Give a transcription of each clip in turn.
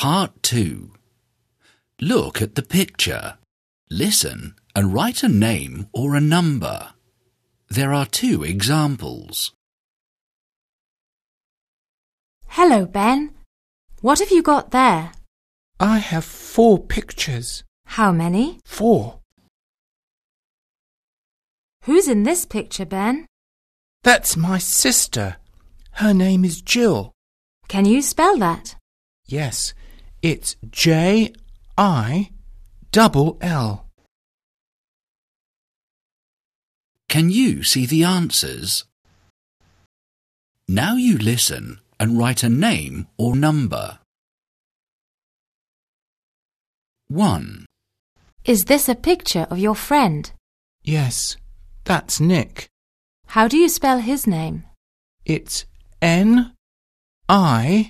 Part 2. Look at the picture. Listen and write a name or a number. There are 2 examples. Hello, Ben. What have you got there? I have 4 pictures. How many? 4. Who's in this picture, Ben? That's my sister. Her name is Jill. Can you spell that? Yes, it's Jill. Can you see the answers? Now you listen and write a name or number. 1. Is this a picture of your friend? Yes, that's Nick. How do you spell his name? It's Nick.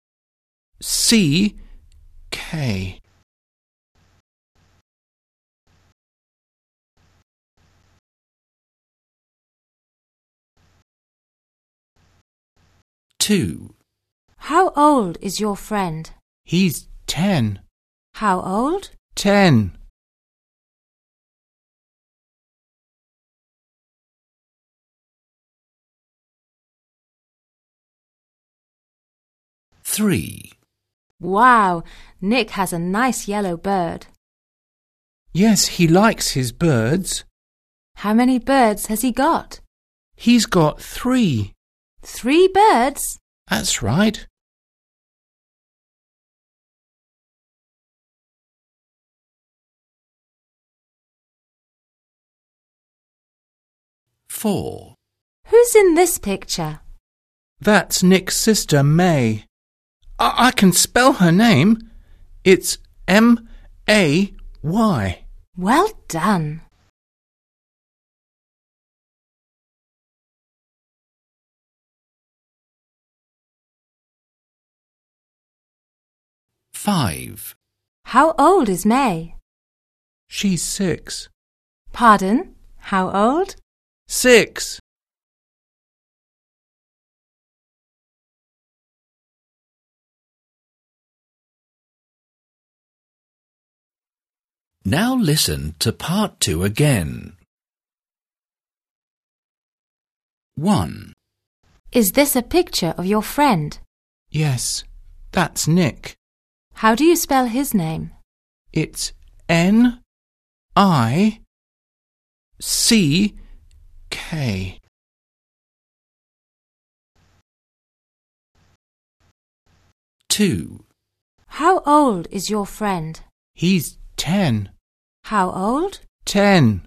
2. How old is your friend? He's 10. How old? 10. 3. Wow, Nick has a nice yellow bird. Yes, he likes his birds. How many birds has he got? He's got 3. 3 birds? That's right. 4. Who's in this picture? That's Nick's sister, May. I can spell her name. It's May. Well done. 5. How old is May? She's 6. Pardon? How old? 6. Now listen to part 2 again. 1. Is this a picture of your friend? Yes, that's Nick. How do you spell his name? It's Nick. 2. How old is your friend? He's 10. How old? 10.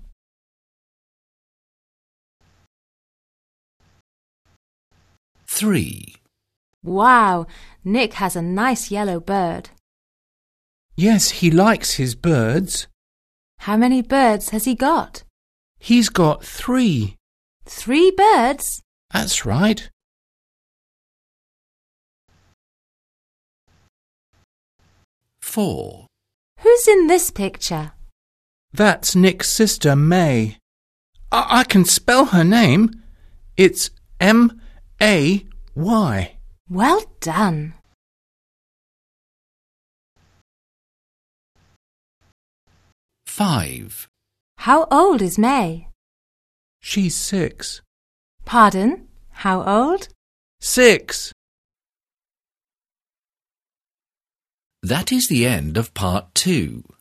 3. Wow, Nick has a nice yellow bird. Yes, he likes his birds. How many birds has he got? He's got 3. 3 birds? That's right. 4. Who's in this picture? That's Nick's sister, May. I can spell her name. It's May. Well done. 5. How old is May? She's 6. Pardon? How old? 6. That is the end of part 2.